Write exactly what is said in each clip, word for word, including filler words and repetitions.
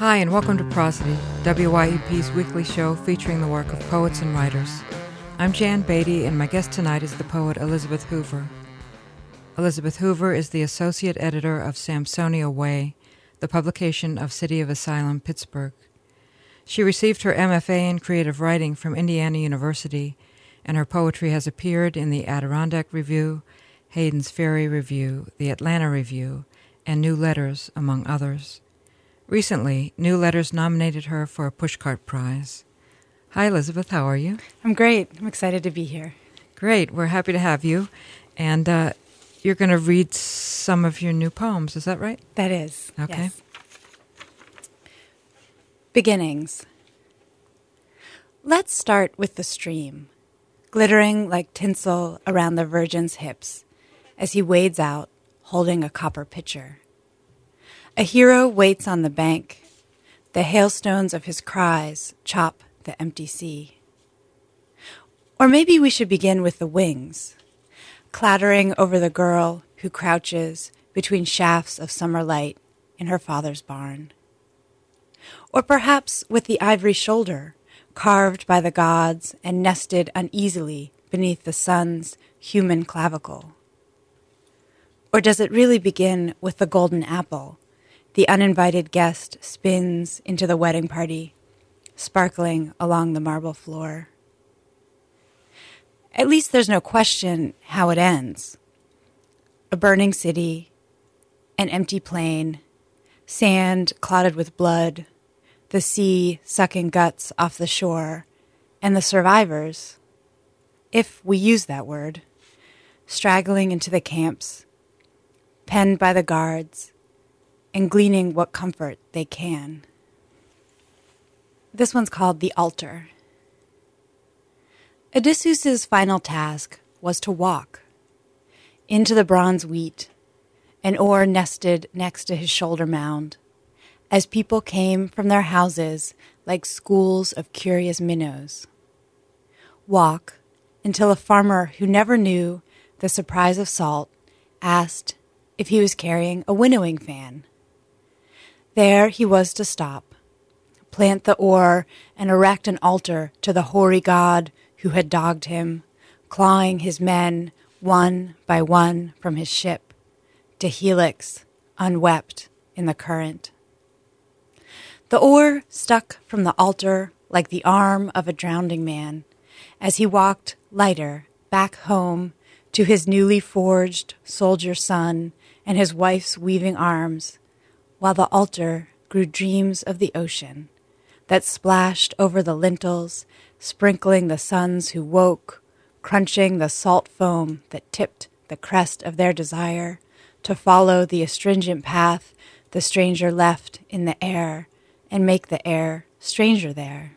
Hi, and welcome to Prosody, W Y E P's weekly show featuring the work of poets and writers. I'm Jan Beatty, and my guest tonight is the poet Elizabeth Hoover. Elizabeth Hoover is the associate editor of Samsonia Way, the publication of City of Asylum, Pittsburgh. She received her M F A in creative writing from Indiana University, and her poetry has appeared in the Adirondack Review, Hayden's Ferry Review, the Atlanta Review, and New Letters, among others. Recently, New Letters nominated her for a Pushcart Prize. Hi, Elizabeth. How are you? I'm great. I'm excited to be here. Great. We're happy to have you. And uh, you're going to read some of your new poems. Is that right? That is. Okay. Yes. Beginnings. Let's start with the stream, glittering like tinsel around the Virgin's hips as he wades out, holding a copper pitcher. A hero waits on the bank. The hailstones of his cries chop the empty sea. Or maybe we should begin with the wings, clattering over the girl who crouches between shafts of summer light in her father's barn. Or perhaps with the ivory shoulder, carved by the gods and nested uneasily beneath the sun's human clavicle. Or does it really begin with the golden apple? The uninvited guest spins into the wedding party, sparkling along the marble floor. At least there's no question how it ends. A burning city, an empty plain, sand clotted with blood, the sea sucking guts off the shore, and the survivors, if we use that word, straggling into the camps, penned by the guards, and gleaning what comfort they can. This one's called The Altar. Odysseus' final task was to walk into the bronze wheat, an oar nested next to his shoulder mound, as people came from their houses like schools of curious minnows. Walk until a farmer who never knew the surprise of salt asked if he was carrying a winnowing fan. There he was to stop, plant the oar, and erect an altar to the hoary god who had dogged him, clawing his men one by one from his ship to Helix, unwept in the current. The oar stuck from the altar like the arm of a drowning man as he walked lighter back home to his newly forged soldier son and his wife's weaving arms, while the altar grew dreams of the ocean that splashed over the lintels, sprinkling the sons who woke, crunching the salt foam that tipped the crest of their desire to follow the astringent path the stranger left in the air and make the air stranger there.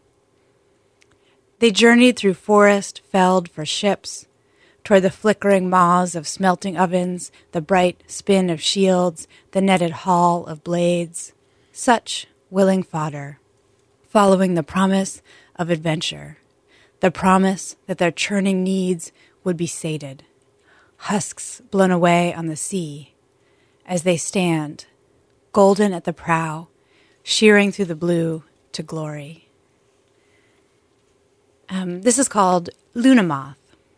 They journeyed through forest felled for ships, toward the flickering maws of smelting ovens, the bright spin of shields, the netted haul of blades. Such willing fodder, following the promise of adventure, the promise that their churning needs would be sated, husks blown away on the sea, as they stand, golden at the prow, shearing through the blue to glory. Um, this is called Luna Moth.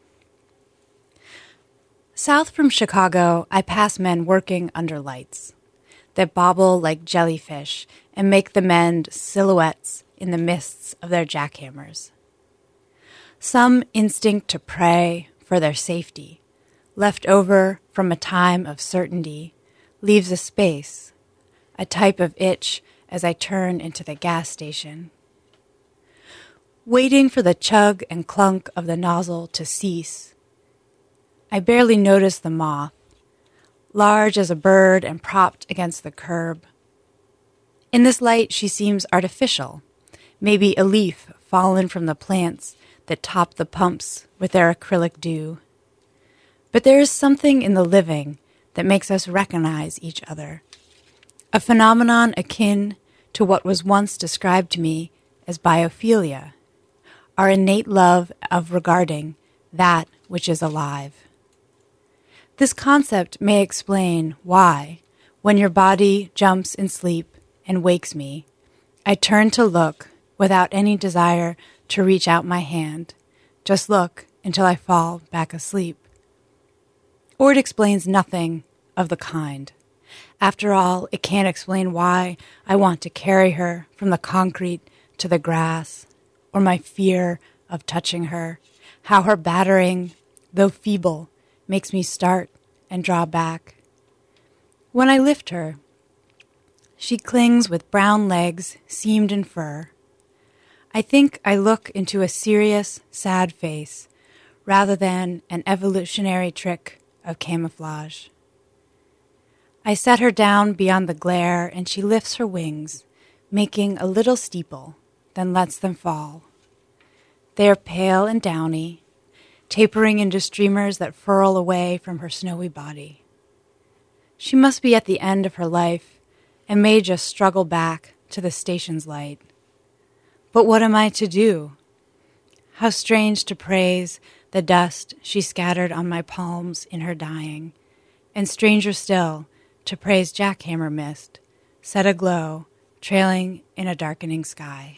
South from Chicago, I pass men working under lights that bobble like jellyfish and make them mend silhouettes in the mists of their jackhammers. Some instinct to pray for their safety, left over from a time of certainty, leaves a space, a type of itch as I turn into the gas station. Waiting for the chug and clunk of the nozzle to cease, I barely notice the moth, large as a bird and propped against the curb. In this light, she seems artificial, maybe a leaf fallen from the plants that top the pumps with their acrylic dew. But there is something in the living that makes us recognize each other, a phenomenon akin to what was once described to me as biophilia, our innate love of regarding that which is alive. This concept may explain why, when your body jumps in sleep and wakes me, I turn to look without any desire to reach out my hand, just look until I fall back asleep. Or it explains nothing of the kind. After all, it can't explain why I want to carry her from the concrete to the grass, or my fear of touching her, how her battering, though feeble, makes me start and draw back. When I lift her, she clings with brown legs seamed in fur. I think I look into a serious, sad face, rather than an evolutionary trick of camouflage. I set her down beyond the glare, and she lifts her wings, making a little steeple, then lets them fall. They are pale and downy, tapering into streamers that furl away from her snowy body. She must be at the end of her life, and may just struggle back to the station's light. But what am I to do? How strange to praise the dust she scattered on my palms in her dying, and stranger still to praise jackhammer mist, set aglow, trailing in a darkening sky.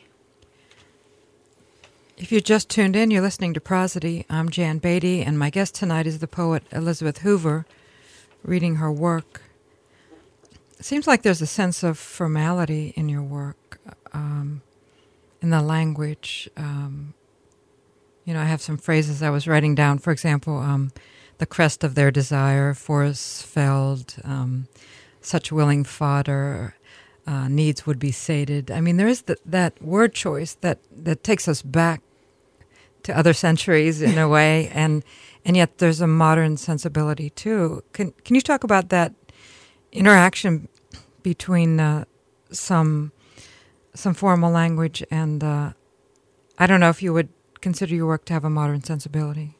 If you just tuned in, you're listening to Prosody. I'm Jan Beatty, and my guest tonight is the poet Elizabeth Hoover, reading her work. It seems like there's a sense of formality in your work, um, in the language. Um, you know, I have some phrases I was writing down. For example, um, the crest of their desire, forest felled, um, such willing fodder, uh, needs would be sated. I mean, there is the, that word choice that, that takes us back to other centuries in a way, and and yet there's a modern sensibility too. Can can you talk about that interaction between uh, some some formal language and uh, I don't know if you would consider your work to have a modern sensibility?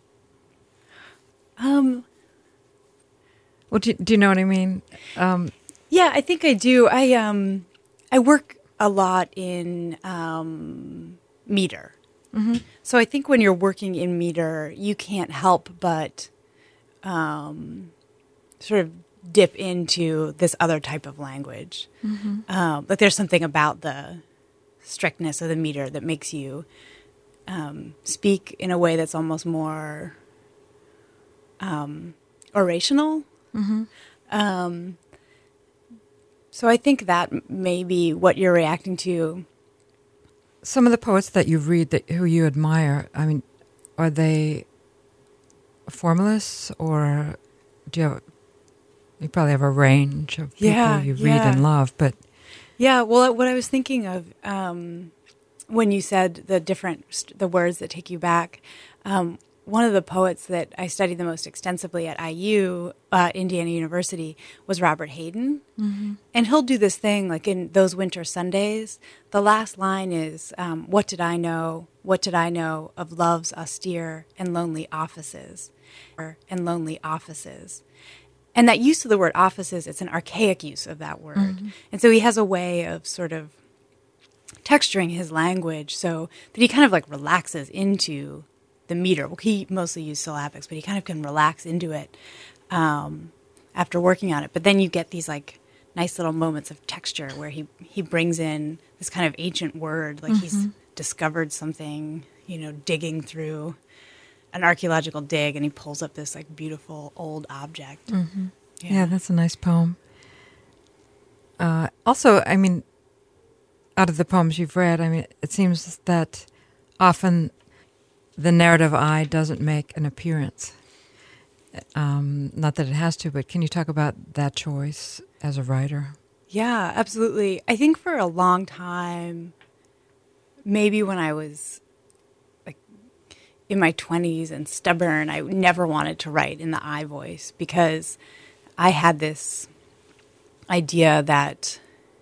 Um. Well, do, do you know what I mean? Um, yeah, I think I do. I um, I work a lot in um, meter. Mm-hmm. So I think when you're working in meter, you can't help but um, sort of dip into this other type of language. Mm-hmm. Um, like there's something about the strictness of the meter that makes you um, speak in a way that's almost more um, orational. Mm-hmm. Um, so I think that may be what you're reacting to. Some of the poets that you read that who you admire, I mean, are they formalists, or do you have, you probably have a range of people yeah, you yeah. read and love, but... Yeah, well, what I was thinking of um, when you said the different, the words that take you back, um, one of the poets that I studied the most extensively at I U, uh, Indiana University, was Robert Hayden. Mm-hmm. And he'll do this thing, like in those winter Sundays, the last line is, um, what did I know, what did I know of love's austere and lonely offices, or, and lonely offices. And that use of the word offices, it's an archaic use of that word. Mm-hmm. And so he has a way of sort of texturing his language so that he kind of like relaxes into the meter. Well, he mostly used syllabics, but he kind of can relax into it um, after working on it. But then you get these like nice little moments of texture where he, he brings in this kind of ancient word, like mm-hmm. he's discovered something, you know, digging through an archaeological dig, and he pulls up this like beautiful old object. Mm-hmm. Yeah. yeah, that's a nice poem. Uh, also, I mean, out of the poems you've read, I mean, it seems that often the narrative eye doesn't make an appearance. Um, not that it has to, but can you talk about that choice as a writer? Yeah, absolutely. I think for a long time, maybe when I was like in my twenties and stubborn, I never wanted to write in the I voice because I had this idea that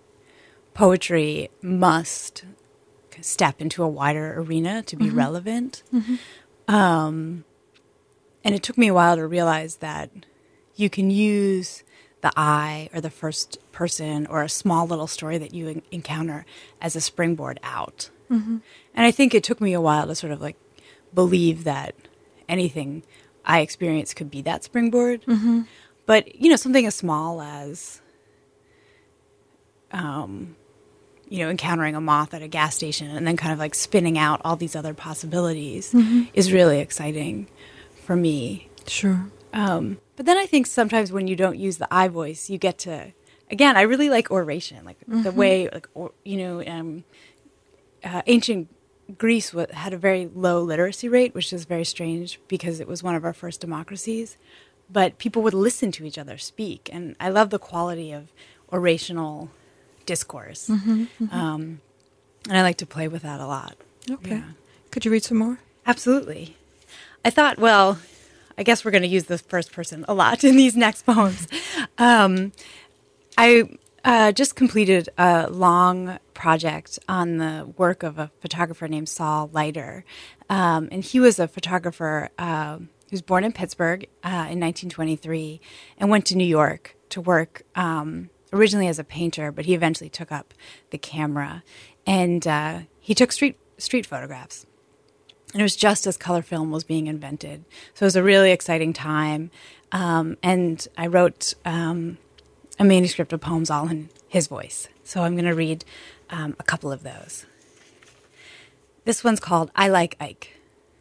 poetry must step into a wider arena to be mm-hmm. relevant. Mm-hmm. Um, and it took me a while to realize that you can use the I or the first person or a small little story that you en- encounter as a springboard out. Mm-hmm. And I think it took me a while to sort of like believe that anything I experienced could be that springboard. Mm-hmm. But, you know, something as small as um, you know, encountering a moth at a gas station and then kind of like spinning out all these other possibilities Mm-hmm. is really exciting for me. Sure. Um, but then I think sometimes when you don't use the I voice, you get to, again, I really like oration, like Mm-hmm. the way, like, or, you know, um, uh, ancient Greece w- had a very low literacy rate, which is very strange because it was one of our first democracies. But people would listen to each other speak. And I love the quality of orational discourse. Mm-hmm. Mm-hmm. Um, and I like to play with that a lot. Okay. Yeah. Could you read some more? Absolutely. I thought, well, I guess we're going to use this first person a lot in these next poems. Um, I uh, just completed a long project on the work of a photographer named Saul Leiter. Um, and he was a photographer uh, who was born in Pittsburgh uh, in nineteen twenty-three and went to New York to work um, originally as a painter, but he eventually took up the camera. And uh, he took street street photographs. And it was just as color film was being invented. So it was a really exciting time. Um, and I wrote um, a manuscript of poems all in his voice. So I'm going to read um, a couple of those. This one's called I Like Ike.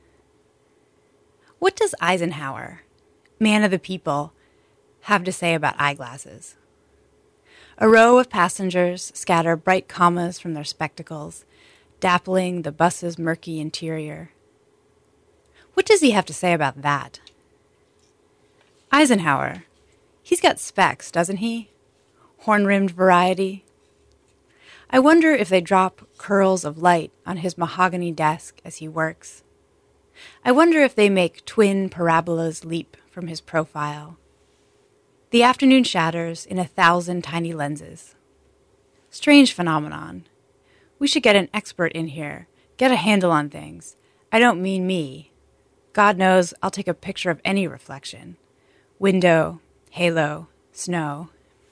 What does Eisenhower, man of the people, have to say about eyeglasses? A row of passengers scatter bright commas from their spectacles, dappling the bus's murky interior. What does he have to say about that? Eisenhower, he's got specs, doesn't he? Horn-rimmed variety. I wonder if they drop curls of light on his mahogany desk as he works. I wonder if they make twin parabolas leap from his profile. The afternoon shatters in a thousand tiny lenses. Strange phenomenon. We should get an expert in here, get a handle on things. I don't mean me. God knows I'll take a picture of any reflection. Window, halo, snow.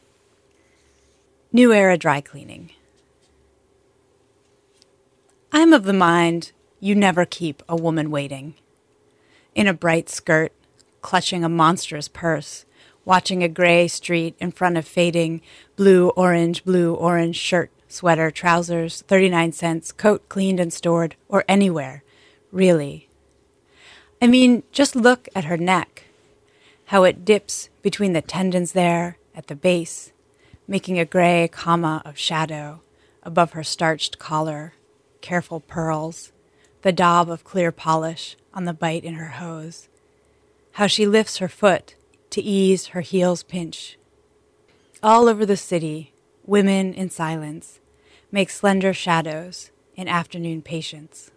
New Era dry cleaning. I'm of the mind you never keep a woman waiting. In a bright skirt, clutching a monstrous purse, watching a gray street in front of fading blue-orange, blue-orange shirt, sweater, trousers, thirty-nine cents, coat cleaned and stored, or anywhere, really. I mean, just look at her neck, how it dips between the tendons there at the base, making a gray comma of shadow above her starched collar, careful pearls, the daub of clear polish on the bite in her hose, how she lifts her foot to ease her heel's pinch. All over the city, women in silence make slender shadows in afternoon patience.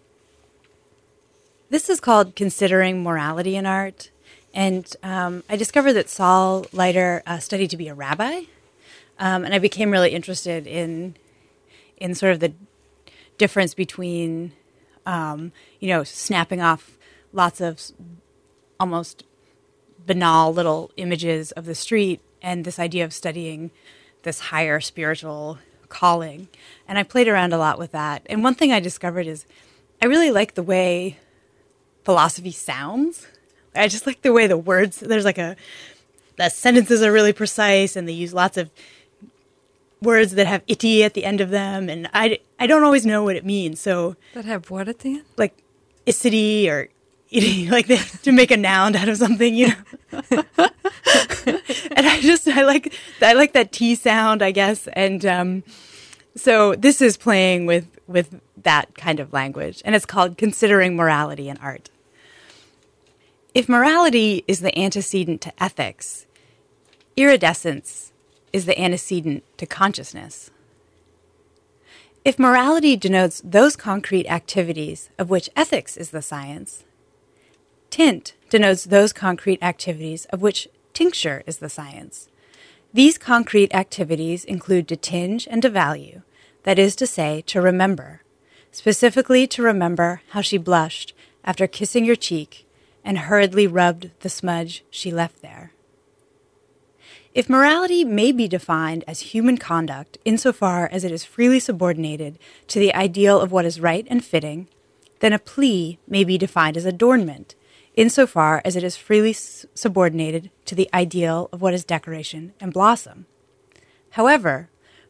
This is called Considering Morality in Art, and um, I discovered that Saul Leiter uh, studied to be a rabbi, um, and I became really interested in in sort of the difference between, um, you know, snapping off lots of almost banal little images of the street and this idea of studying this higher spiritual calling. And I played around a lot with that. And one thing I discovered is I really like the way philosophy sounds. I just like the way the words, there's like a, the sentences are really precise and they use lots of words that have itty at the end of them. And I, I don't always know what it means. So That have what at the end? like icity or itty, like the, to make a noun out of something, you know. And I just, I like, I like that T sound, I guess. And um, so this is playing with, with that kind of language. And it's called Considering Morality in Art. If morality is the antecedent to ethics, iridescence is the antecedent to consciousness. If morality denotes those concrete activities of which ethics is the science, tint denotes those concrete activities of which tincture is the science. These concrete activities include to tinge and to value, that is to say, to remember, specifically to remember how she blushed after kissing your cheek and hurriedly rubbed the smudge she left there. If morality may be defined as human conduct insofar as it is freely subordinated to the ideal of what is right and fitting, then a plea may be defined as adornment insofar as it is freely s- subordinated to the ideal of what is decoration and blossom. However,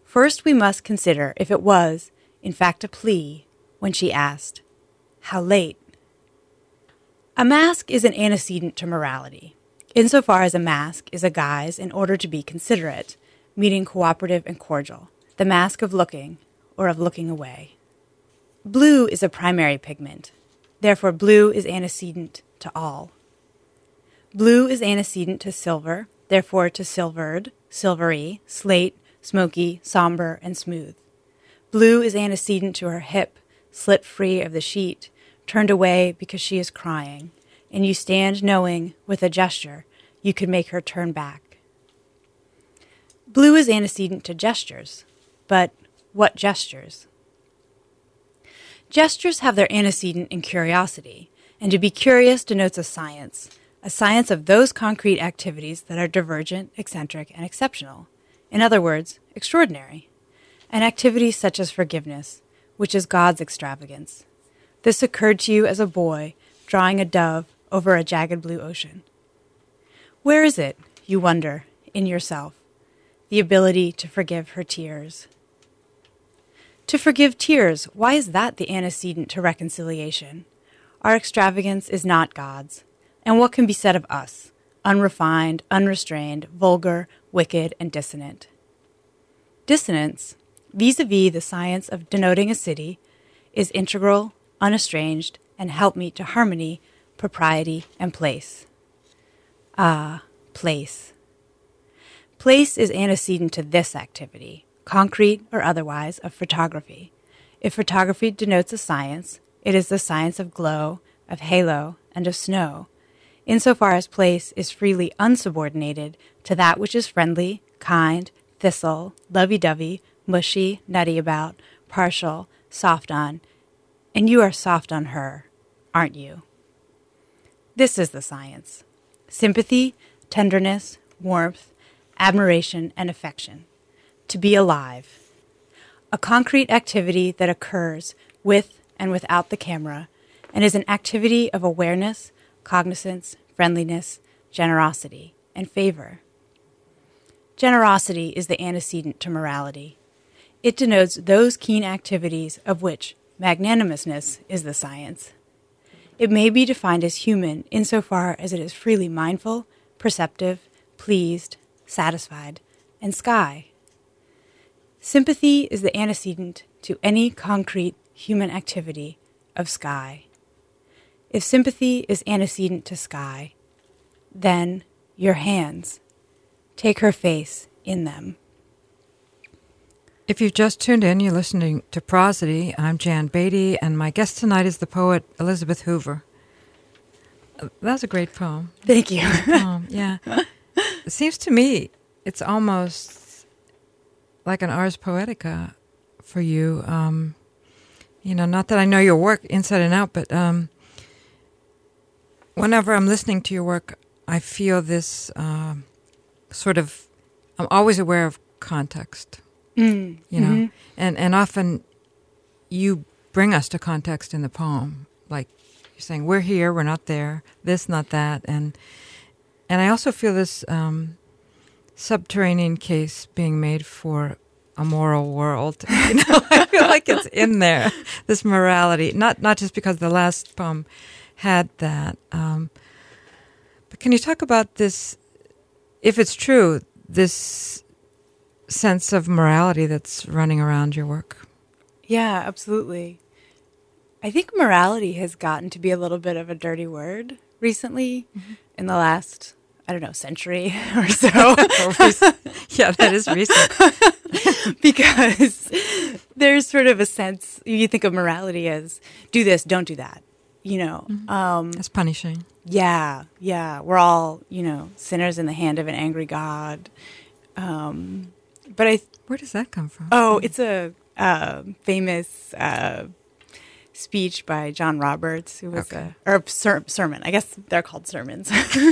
First, we must consider if it was, in fact, a plea when she asked, "How late?" A mask is an antecedent to morality, insofar as a mask is a guise in order to be considerate, meaning cooperative and cordial, the mask of looking or of looking away. Blue is a primary pigment, therefore blue is antecedent to all. Blue is antecedent to silver, therefore to silvered, silvery, slate, smoky, somber, and smooth. Blue is antecedent to her hip, slit free of the sheet, turned away because she is crying, and you stand knowing, with a gesture, you could make her turn back. Blue is antecedent to gestures, but what gestures? Gestures have their antecedent in curiosity, and to be curious denotes a science, a science of those concrete activities that are divergent, eccentric, and exceptional. In other words, extraordinary. An activity such as forgiveness, which is God's extravagance. This occurred to you as a boy, drawing a dove over a jagged blue ocean. Where is it, you wonder, in yourself, the ability to forgive her tears? To forgive tears, why is that the antecedent to reconciliation? Our extravagance is not God's. And what can be said of us, unrefined, unrestrained, vulgar, wicked, and dissonant? Dissonance, vis-a-vis the science of denoting a city, is integral, unestranged, and helpmeet to harmony, propriety, and place. Ah, place. Place is antecedent to this activity, concrete or otherwise, of photography. If photography denotes a science, it is the science of glow, of halo, and of snow, insofar as place is freely unsubordinated to that which is friendly, kind, thistle, lovey-dovey, mushy, nutty about, partial, soft on, and you are soft on her, aren't you? This is the science. Sympathy, tenderness, warmth, admiration, and affection. To be alive. A concrete activity that occurs with and without the camera, and is an activity of awareness, cognizance, friendliness, generosity, and favor. Generosity is the antecedent to morality. It denotes those keen activities of which magnanimousness is the science. It may be defined as human insofar as it is freely mindful, perceptive, pleased, satisfied, and sky. Sympathy is the antecedent to any concrete human activity of sky. If sympathy is antecedent to sky, then your hands, take her face in them. If you've just tuned in, you're listening to Prosody. I'm Jan Beatty, and my guest tonight is the poet Elizabeth Hoover. That's a great poem. Thank you. Poem, yeah. It seems to me it's almost like an Ars Poetica for you. Um, you know, not that I know your work inside and out, but um, whenever I'm listening to your work, I feel this uh, sort of, I'm always aware of context. Mm, you know, mm-hmm. and, and often you bring us to context in the poem. Like you're saying, we're here, we're not there, this, not that. And and I also feel this um, subterranean case being made for a moral world. You know, I feel like it's in there, this morality. Not not just because the last poem had that. Um, but can you talk about this, if it's true, this sense of morality that's running around your work? Yeah, absolutely. I think morality has gotten to be a little bit of a dirty word recently, mm-hmm. in the last, I don't know, century or so. Yeah, that is recent. Because there's sort of a sense, you think of morality as do this, don't do that, you know. Mm-hmm. Um, That's punishing. Yeah, yeah. We're all, you know, sinners in the hand of an angry God. Um But I, th- where does that come from? Oh, it's a uh, famous uh, speech by John Roberts, who was okay. a or ser- sermon. I guess they're called sermons.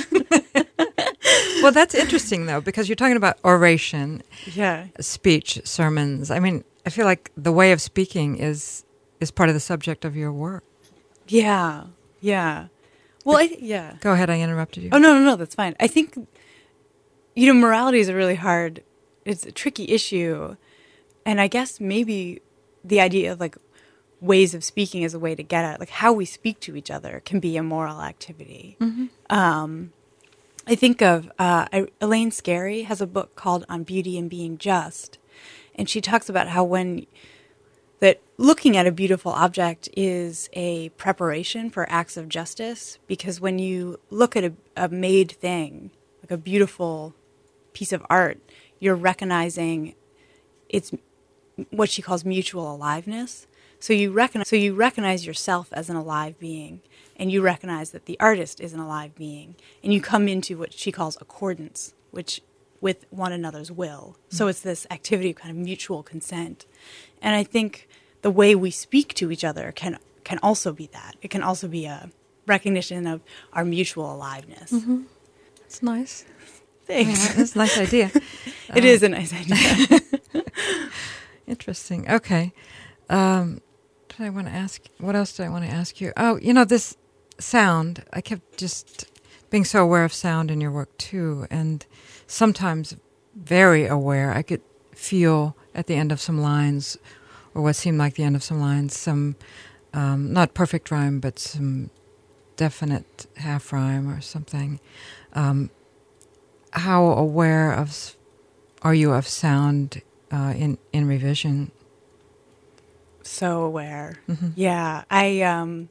Well, that's interesting though, because you're talking about oration, yeah, speech, sermons. I mean, I feel like the way of speaking is is part of the subject of your work. Yeah, yeah. Well, I, yeah. Go ahead. I interrupted you. Oh no, no, no. That's fine. I think, you know, morality is a really hard. It's a tricky issue and I guess maybe the idea of like ways of speaking as a way to get at like how we speak to each other can be a moral activity. Mm-hmm. Um, I think of uh, I, Elaine Scarry has a book called On Beauty and Being Just, and she talks about how when that looking at a beautiful object is a preparation for acts of justice, because when you look at a, a made thing, like a beautiful piece of art, you're recognizing its what she calls mutual aliveness. So you recognize, so you recognize yourself as an alive being, and you recognize that the artist is an alive being, and you come into what she calls accordance, which with one another's will. Mm-hmm. So it's this activity of kind of mutual consent. And I think the way we speak to each other can can also be that. It can also be a recognition of our mutual aliveness. Mm-hmm. That's nice. Thanks. Yeah, that's a nice idea. It um, is a nice idea. Interesting. Okay. Um, did I want to ask? What else did I want to ask you? Oh, you know, this sound. I kept just being so aware of sound in your work too, and sometimes very aware. I could feel at the end of some lines, or what seemed like the end of some lines, some um, not perfect rhyme, but some definite half rhyme or something. Um, how aware of are you of sound uh, in in revision? So aware. Mm-hmm. Yeah, I um,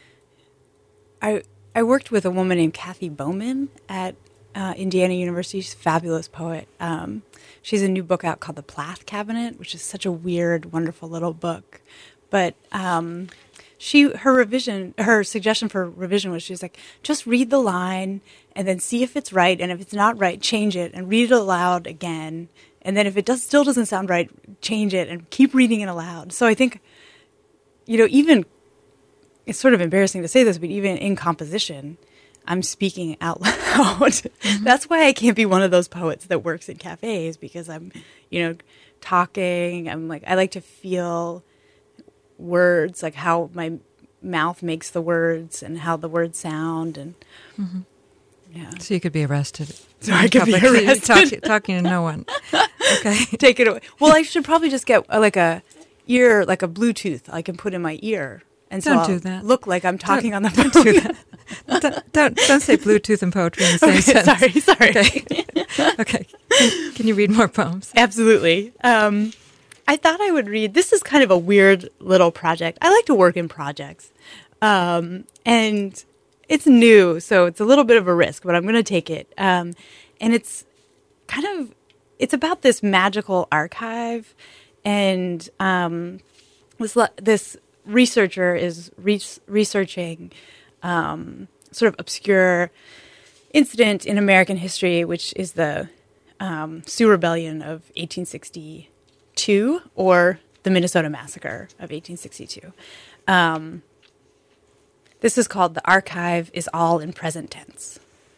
I I worked with a woman named Kathy Bowman at uh, Indiana University. She's a fabulous poet. Um, she has a new book out called The Plath Cabinet, which is such a weird, wonderful little book. But um, she her revision, her suggestion for revision was she was like, just read the line and then see if it's right, and if it's not right, change it and read it aloud again. And then if it does still doesn't sound right, change it and keep reading it aloud. So I think, you know, even, it's sort of embarrassing to say this, but even in composition, I'm speaking out loud. Mm-hmm. That's why I can't be one of those poets that works in cafes, because I'm, you know, talking. I'm like, I like to feel words, like how my mouth makes the words and how the words sound. And mm-hmm. yeah. So you could be arrested. So I could be arrested. Talk, talking to no one. Okay. Take it away. Well, I should probably just get uh, like a ear, like a Bluetooth I can put in my ear. And so don't I'll do that. Look like I'm talking don't, on the phone. Don't do that. don't, don't, don't say Bluetooth and poetry in the same okay, sentence. Sorry, sorry. Okay. Okay. Can, can you read more poems? Absolutely. Um, I thought I would read, this is kind of a weird little project. I like to work in projects. Um, and it's new, so it's a little bit of a risk, but I'm going to take it. Um, and it's kind of, it's about this magical archive, and um, this this researcher is re- researching um, sort of obscure incident in American history, which is the um, Sioux Rebellion of eighteen sixty-two, or the Minnesota Massacre of eighteen sixty-two. Um, this is called The Archive is All in Present Tense.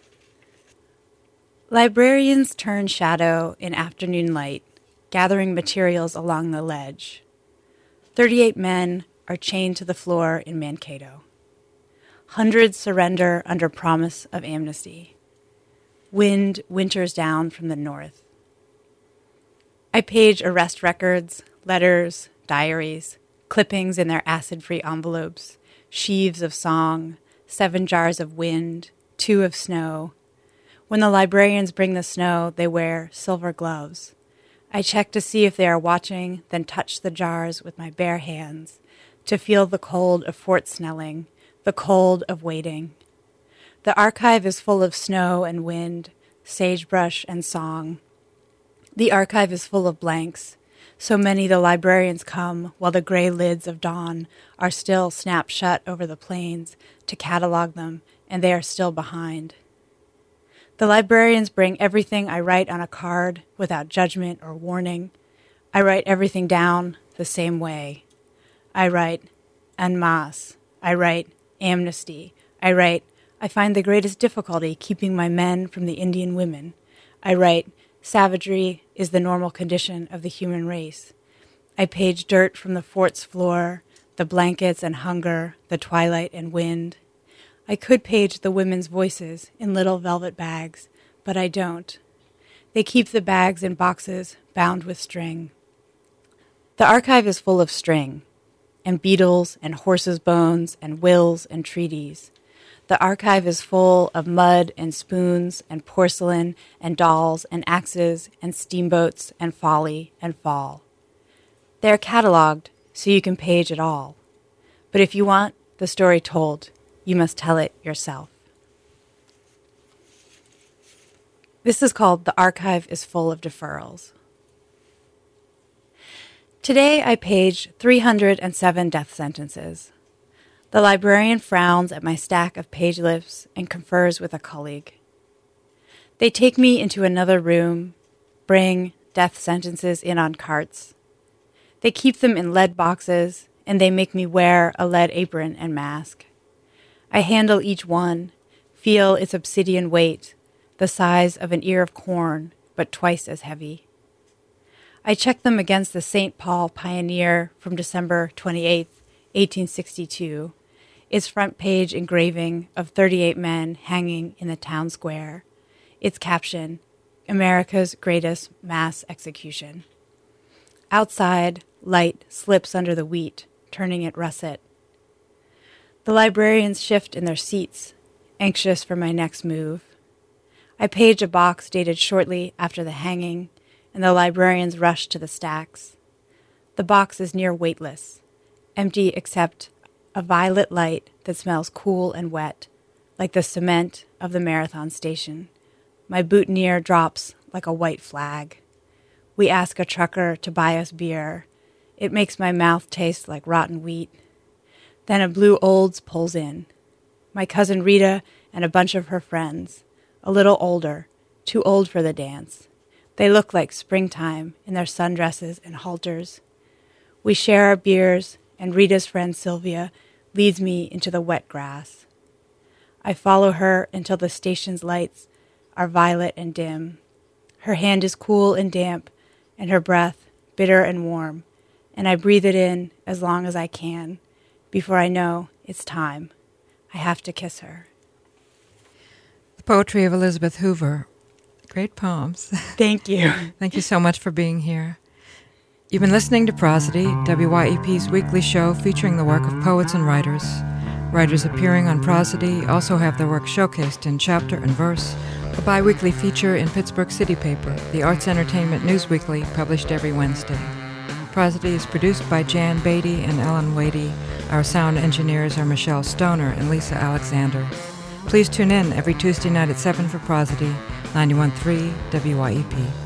Librarians turn shadow in afternoon light, gathering materials along the ledge. Thirty-eight men are chained to the floor in Mankato. Hundreds surrender under promise of amnesty. Wind winters down from the north. I page arrest records, letters, diaries, clippings in their acid-free envelopes, sheaves of song, seven jars of wind, two of snow. When the librarians bring the snow, they wear silver gloves. I check to see if they are watching, then touch the jars with my bare hands, to feel the cold of Fort Snelling, the cold of waiting. The archive is full of snow and wind, sagebrush and song. The archive is full of blanks. So many the librarians come while the gray lids of dawn are still snapped shut over the plains to catalog them, and they are still behind. The librarians bring everything I write on a card without judgment or warning. I write everything down the same way. I write en masse. I write amnesty. I write, I find the greatest difficulty keeping my men from the Indian women. I write, savagery is the normal condition of the human race. I page dirt from the fort's floor, the blankets and hunger, the twilight and wind. I could page the women's voices in little velvet bags, but I don't. They keep the bags in boxes bound with string. The archive is full of string, and beetles, and horses' bones, and wills, and treaties. The archive is full of mud, and spoons, and porcelain, and dolls, and axes, and steamboats, and folly, and fall. They are cataloged so you can page it all. But if you want the story told, you must tell it yourself. This is called The Archive is Full of Deferrals. Today I paged three hundred seven death sentences. The librarian frowns at my stack of page lists and confers with a colleague. They take me into another room, bring death sentences in on carts. They keep them in lead boxes, and they make me wear a lead apron and mask. I handle each one, feel its obsidian weight, the size of an ear of corn, but twice as heavy. I check them against the Saint Paul Pioneer from December twenty-eighth, eighteen sixty-two, its front page engraving of thirty-eight men hanging in the town square, its caption, America's Greatest Mass Execution. Outside, light slips under the wheat, turning it russet. The librarians shift in their seats, anxious for my next move. I page a box dated shortly after the hanging, and the librarians rush to the stacks. The box is near weightless, empty except a violet light that smells cool and wet, like the cement of the marathon station. My boutonniere drops like a white flag. We ask a trucker to buy us beer. It makes my mouth taste like rotten wheat. Then a blue Olds pulls in. My cousin Rita and a bunch of her friends, a little older, too old for the dance. They look like springtime in their sundresses and halters. We share our beers, and Rita's friend Sylvia leads me into the wet grass. I follow her until the station's lights are violet and dim. Her hand is cool and damp, and her breath bitter and warm, and I breathe it in as long as I can before I know it's time. I have to kiss her. The poetry of Elizabeth Hoover. Great poems. Thank you. Thank you so much for being here. You've been listening to Prosody, W Y E P's weekly show featuring the work of poets and writers. Writers appearing on Prosody also have their work showcased in Chapter and Verse, a bi-weekly feature in Pittsburgh City Paper, the Arts Entertainment News Weekly, published every Wednesday. Prosody is produced by Jan Beatty and Ellen Wadey. Our sound engineers are Michelle Stoner and Lisa Alexander. Please tune in every Tuesday night at seven for Prosody, ninety-one point three W Y E P.